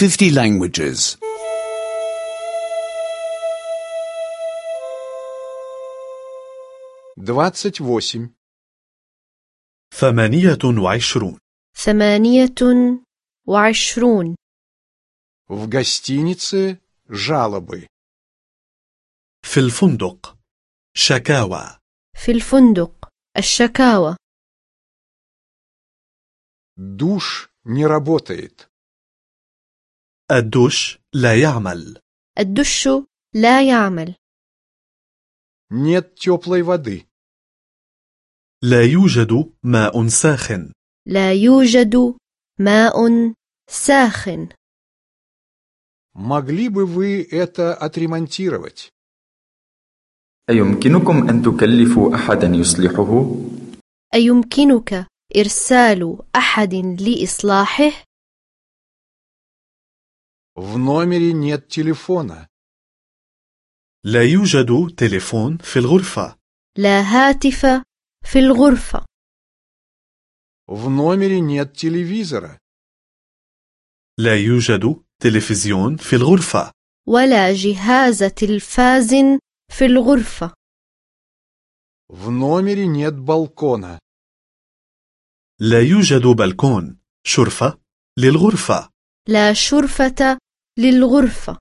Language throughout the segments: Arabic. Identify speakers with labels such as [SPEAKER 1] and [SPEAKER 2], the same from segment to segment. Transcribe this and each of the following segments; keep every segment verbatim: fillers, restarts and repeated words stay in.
[SPEAKER 1] fifty languages.
[SPEAKER 2] двадцать восемь.
[SPEAKER 3] ثمانية وعشرون.
[SPEAKER 4] ثمانية وعشرون.
[SPEAKER 2] В гостинице жалобы.
[SPEAKER 3] في الفندق شكاوى.
[SPEAKER 4] في الفندق الشكاوى.
[SPEAKER 2] Душ не работает.
[SPEAKER 3] الدش لا يعمل.
[SPEAKER 4] الدش لا يعمل.
[SPEAKER 2] Нет теплой воды.
[SPEAKER 3] لا يوجد ماء ساخن.
[SPEAKER 4] لا يوجد ماء ساخن.
[SPEAKER 2] Могли бы вы это отремонтировать?
[SPEAKER 5] أيمكنكم أن تكلفوا أحدا يصلحه؟
[SPEAKER 4] أيمكنك إرسال أحد لإصلاحه؟
[SPEAKER 2] В номере нет телефона.
[SPEAKER 3] لا يوجد تليفون في الغرفة.
[SPEAKER 4] لا هاتف في الغرفة.
[SPEAKER 2] В номере нет телевизора.
[SPEAKER 3] لا يوجد تلفزيون في الغرفة.
[SPEAKER 4] ولا جهاز تلفاز في الغرفة.
[SPEAKER 2] В номере нет балкона.
[SPEAKER 3] لا يوجد بلكون شرفة للغرفة.
[SPEAKER 4] لا شرفة للغرفة.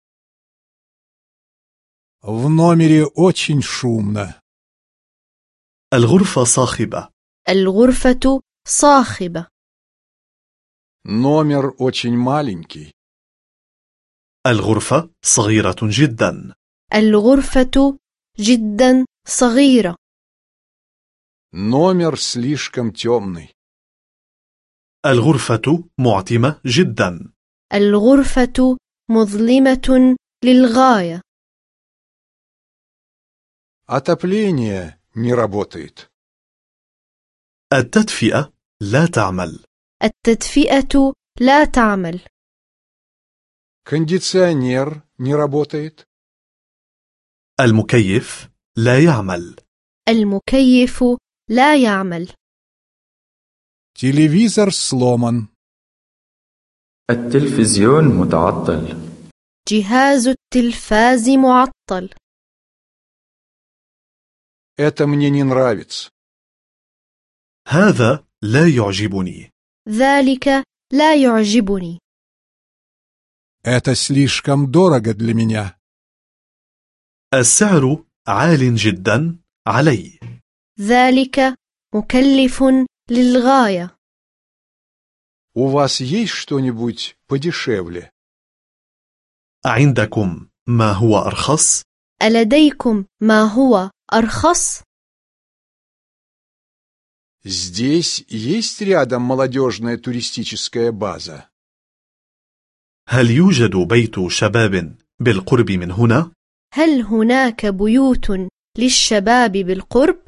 [SPEAKER 2] В номере очень шумно.
[SPEAKER 3] الغرفة صاخبة.
[SPEAKER 4] الغرفة صاخبة.
[SPEAKER 2] Номер очень маленький.
[SPEAKER 3] الغرفة صغيرة جدا.
[SPEAKER 4] الغرفة جدا صغيرة.
[SPEAKER 2] Номер слишком темный.
[SPEAKER 3] الغرفة معتمة جدا.
[SPEAKER 4] الغرفة مظلمة للغاية.
[SPEAKER 2] Отопление не работает.
[SPEAKER 3] التدفئة لا تعمل.
[SPEAKER 4] التدفئة لا تعمل.
[SPEAKER 2] Кондиционер не работает.
[SPEAKER 3] المكيف لا يعمل.
[SPEAKER 4] المكيف لا يعمل.
[SPEAKER 2] Телевизор сломан.
[SPEAKER 5] التلفزيون متعطل.
[SPEAKER 4] جهاز التلفاز معطل.
[SPEAKER 2] Это мне не нравится.
[SPEAKER 3] هذا لا يعجبني.
[SPEAKER 4] ذلك لا يعجبني.
[SPEAKER 2] Это слишком дорого для меня.
[SPEAKER 3] السعر عال جدا علي.
[SPEAKER 4] ذلك مكلف للغاية.
[SPEAKER 2] У вас есть что-нибудь подешевле?
[SPEAKER 3] عندكم ما هو أرخص؟
[SPEAKER 4] ألديكم ما هو أرخص؟
[SPEAKER 2] Здесь есть рядом молодежная туристическая база.
[SPEAKER 3] هل يوجد بيت شباب بالقرب من هنا؟
[SPEAKER 4] هل هناك بيوت للشباب بالقرب؟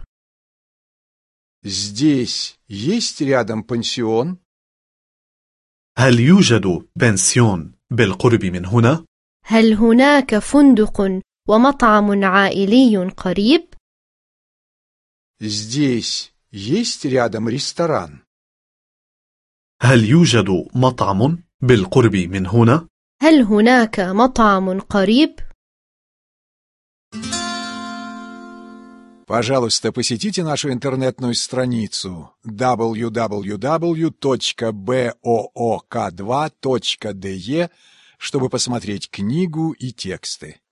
[SPEAKER 2] Здесь есть рядом пансион.
[SPEAKER 3] هل يوجد بنسيون بالقرب من هنا؟
[SPEAKER 4] هل هناك فندق ومطعم عائلي قريب؟
[SPEAKER 2] Здесь есть рядом ресторан.
[SPEAKER 3] هل يوجد مطعم بالقرب من هنا؟
[SPEAKER 4] هل هناك مطعم قريب؟
[SPEAKER 2] Пожалуйста, посетите нашу интернетную страницу дабл ю дабл ю дабл ю точка боок два точка де чтобы посмотреть книгу и тексты.